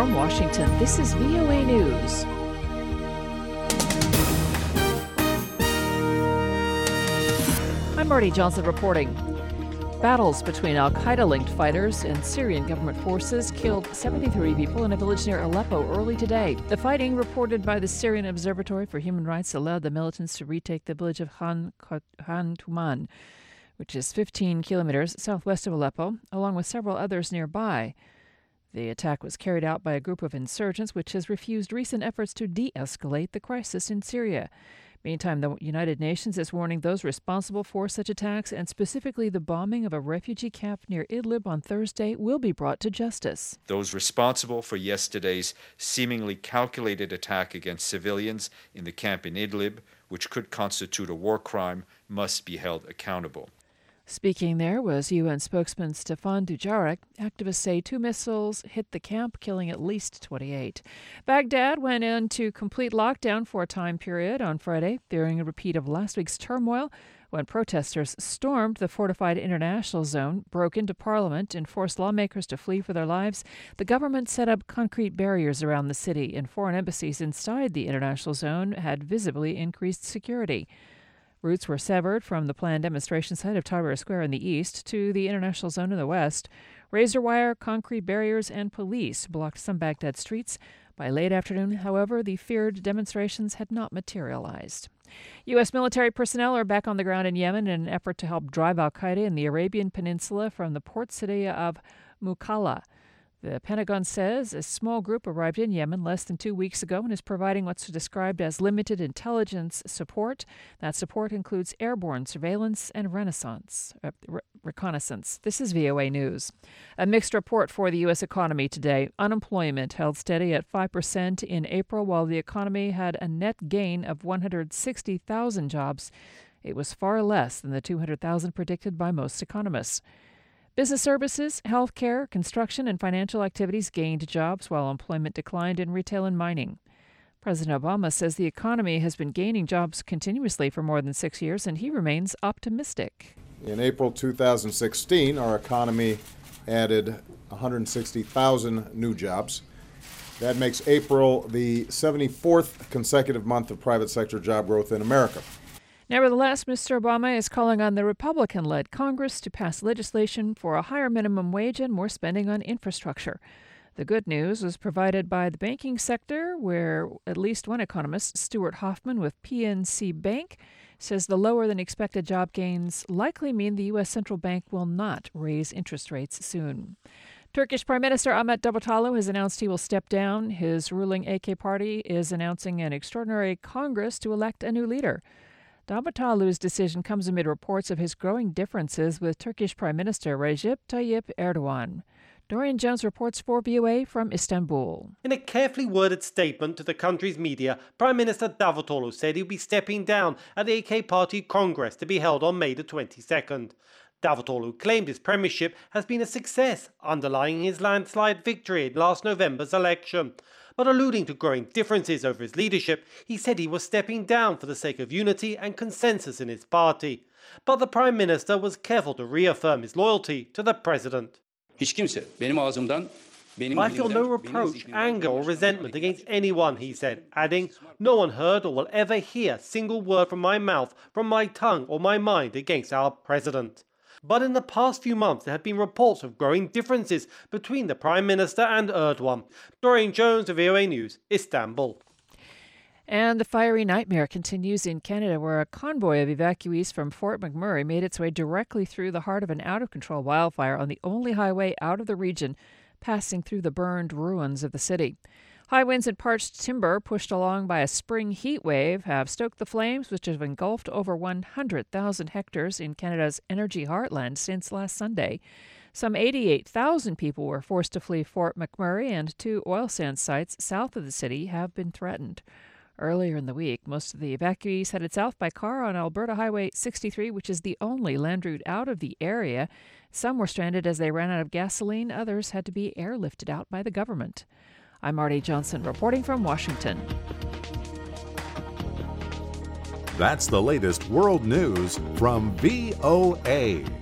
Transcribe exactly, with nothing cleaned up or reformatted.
from Washington, this is V O A News. I'm Marty Johnson reporting. Battles between al-Qaeda-linked fighters and Syrian government forces killed seventy-three people in a village near Aleppo early today. The fighting, reported by the Syrian Observatory for Human Rights, allowed the militants to retake the village of Khan, Khan Tuman, which is fifteen kilometers southwest of Aleppo, along with several others nearby. The attack was carried out by a group of insurgents which has refused recent efforts to de-escalate the crisis in Syria. Meantime, the United Nations is warning those responsible for such attacks, and specifically the bombing of a refugee camp near Idlib on Thursday, will be brought to justice. Those responsible for yesterday's seemingly calculated attack against civilians in the camp in Idlib, which could constitute a war crime, must be held accountable. Speaking there was U N spokesman Stefan Dujarric. Activists say two missiles hit the camp, killing at least twenty-eight. Baghdad went into complete lockdown for a time period on Friday, fearing a repeat of last week's turmoil when protesters stormed the fortified international zone, broke into parliament, and forced lawmakers to flee for their lives. The government set up concrete barriers around the city, and foreign embassies inside the international zone had visibly increased security. Routes were severed from the planned demonstration site of Tahrir Square in the east to the international zone in the west. Razor wire, concrete barriers, and police blocked some Baghdad streets. By late afternoon, however, the feared demonstrations had not materialized. U S military personnel are back on the ground in Yemen in an effort to help drive al-Qaeda in the Arabian Peninsula from the port city of Mukalla. The Pentagon says a small group arrived in Yemen less than two weeks ago and is providing what's described as limited intelligence support. That support includes airborne surveillance and renaissance, uh, re- reconnaissance. This is V O A News. A mixed report for the U S economy today. Unemployment held steady at five percent in April, while the economy had a net gain of one hundred sixty thousand jobs. It was far less than the two hundred thousand predicted by most economists. Business services, healthcare, construction, and financial activities gained jobs, while employment declined in retail and mining. President Obama says the economy has been gaining jobs continuously for more than six years, and he remains optimistic. In April two thousand sixteen, our economy added one hundred sixty thousand new jobs. That makes April the seventy-fourth consecutive month of private sector job growth in America. Nevertheless, Mister Obama is calling on the Republican-led Congress to pass legislation for a higher minimum wage and more spending on infrastructure. The good news was provided by the banking sector, where at least one economist, Stuart Hoffman with P N C Bank, says the lower-than-expected job gains likely mean the U S central bank will not raise interest rates soon. Turkish Prime Minister Ahmet Davutoglu has announced he will step down. His ruling A K party is announcing an extraordinary Congress to elect a new leader. Davutoglu's decision comes amid reports of his growing differences with Turkish Prime Minister Recep Tayyip Erdogan. Dorian Jones reports for V O A from Istanbul. In a carefully worded statement to the country's media, Prime Minister Davutoglu said he'll be stepping down at the A K Party Congress to be held on May the twenty-second. Davutoglu claimed his premiership has been a success, underlying his landslide victory in last November's election. But alluding to growing differences over his leadership, he said he was stepping down for the sake of unity and consensus in his party. But the Prime Minister was careful to reaffirm his loyalty to the President. I feel no reproach, anger or resentment against anyone, he said, adding, no one heard or will ever hear a single word from my mouth, from my tongue or my mind against our President. But in the past few months, there have been reports of growing differences between the Prime Minister and Erdogan. Dorian Jones of V O A News, Istanbul. And the fiery nightmare continues in Canada, where a convoy of evacuees from Fort McMurray made its way directly through the heart of an out-of-control wildfire on the only highway out of the region, passing through the burned ruins of the city. High winds and parched timber, pushed along by a spring heat wave, have stoked the flames, which have engulfed over one hundred thousand hectares in Canada's energy heartland since last Sunday. Some eighty-eight thousand people were forced to flee Fort McMurray, and two oil sands sites south of the city have been threatened. Earlier in the week, most of the evacuees headed south by car on Alberta Highway sixty-three, which is the only land route out of the area. Some were stranded as they ran out of gasoline. Others had to be airlifted out by the government. I'm Marty Johnson reporting from Washington. That's the latest world news from V O A.